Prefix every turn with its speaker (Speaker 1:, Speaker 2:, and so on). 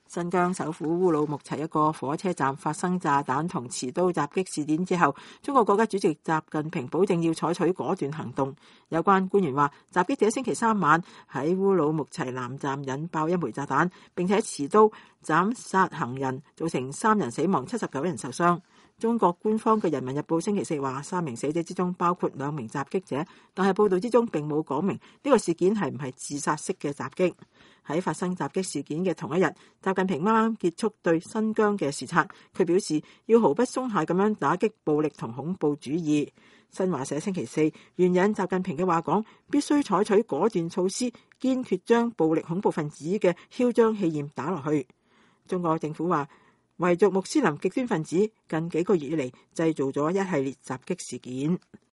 Speaker 1: 新疆首府烏魯木齊一個火車站發生炸彈同持刀襲擊事件之後，中國國家主席習近平保證要採取果斷行動。有關官員話，襲擊者星期三晚喺烏魯木齊南站引爆一枚炸彈，並且持刀斬殺行人，造成3人死亡、79人受傷。中國官方嘅《人民日報》星期四話，3名死者之中包括2名襲擊者，但係報道之中並冇講明呢個事件係唔係自殺式嘅襲擊。喺發生襲擊事件嘅同一日，習近平啱啱結束對新疆嘅視察，佢表示要毫不鬆懈咁樣打擊暴力同恐怖主義。新華社星期四援引習近平嘅話講，必須採取果斷措施，堅決將暴力恐怖分子嘅囂張氣焰打落去。中國政府話，維族穆斯林極端分子近幾個月以嚟製造咗一系列襲擊事件。